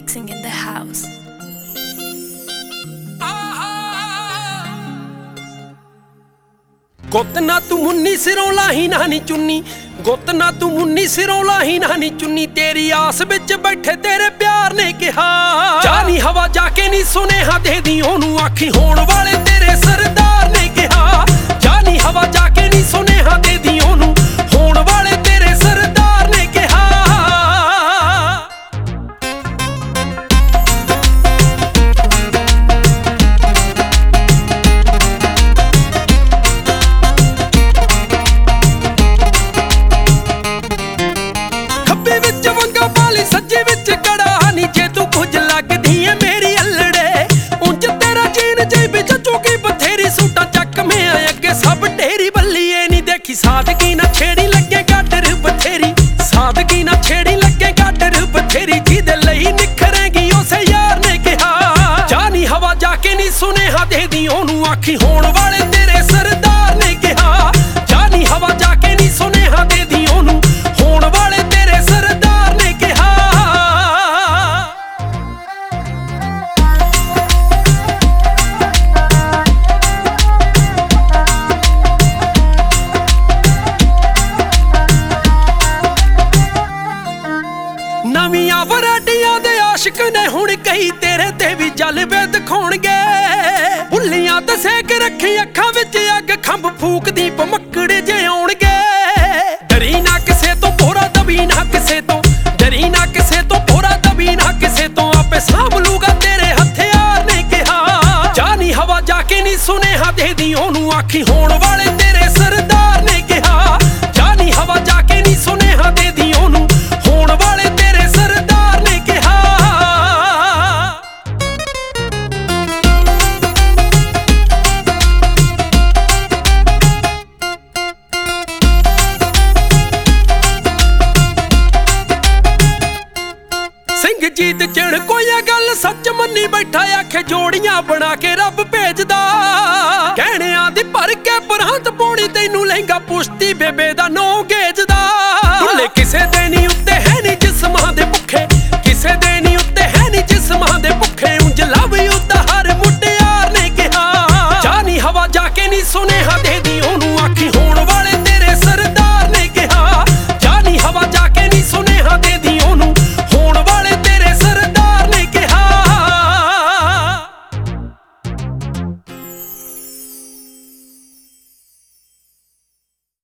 mixing in the house. गुत ना तू मुन्नी सिरों लाही ना नी चुन्नी, गुत ना तू मुन्नी सिरों लाही ना नी चुन्नी। तेरी आस विच बैठे तेरे प्यार ने कहा, जानी हवा जाके नी सुनेहा दे दी ओनू आखी होण वाले तेरे सरदार ने कहा। जानी हवा जाके नी सुनेहा दे दी ओनू होण वाले तेरे सरदार ने कहा। सज्जे विच कड़ा नी जे तू कुछ लगदी है मेरी अल्लड़े, उंज तेरा जीन जेब चुकी बथेरी सूटा चक में अगे सब ढेरी बल्लीए नी देखी। सादगी ना छेड़ी लगे गाडर बथेरी, सादगी ना छेड़ी लगे गाडर बथेरी। जिदे लई निखरेगी उसे यार ने कहा, जानी हवा जाके नी सुनेहा दे दी ओनू आखी होण वाले तेरे सरदार ने कहा। जानी हवा जाके नी सुनेहा दे दी ओनू होण वाले तेरे सरदार ने कहा। नवीं वैरायटियां दे आशिक ने हुण कई तेरे ते भी जलवे दिखाउणगे। भुल्लियां ते सेक रखी अखां विच अग खंभ फूकदी भमक्कड़ जे आउणगे। डरी ना किसे तो भोरा दबी ना किसे तो, डरी ना किसे तो भोरा दबी ना किसे तो। आपे सांभ लूगा तेरे हथियार ने कहा, जानी हवा जाके नी सुनेहा दे दी ओनू आखी होण वाले तेरे सरदार ने कहा। जानी हवा जाके नी सुनेहा दे दी ओनू होण वाले तेरे सरदार ने कहा। सिंहजीत चिण कोई गल सच मन्नी बैठा आखे जोड़ियां बना के रब भेजदा। कहणियां दी भर के बरात पौनी तैनू लहंगा पुश्ती बेबे दा नौ गेजदा। भुल्ले किसे दे नी उत्ते है नी जिस्मां दे भुखे, किसे दे नी उत्ते है नी जिस्मां दे भुखे। उंज लव युद्ध हर मुटियार ने कहा, जानी हवा जाके नी सुने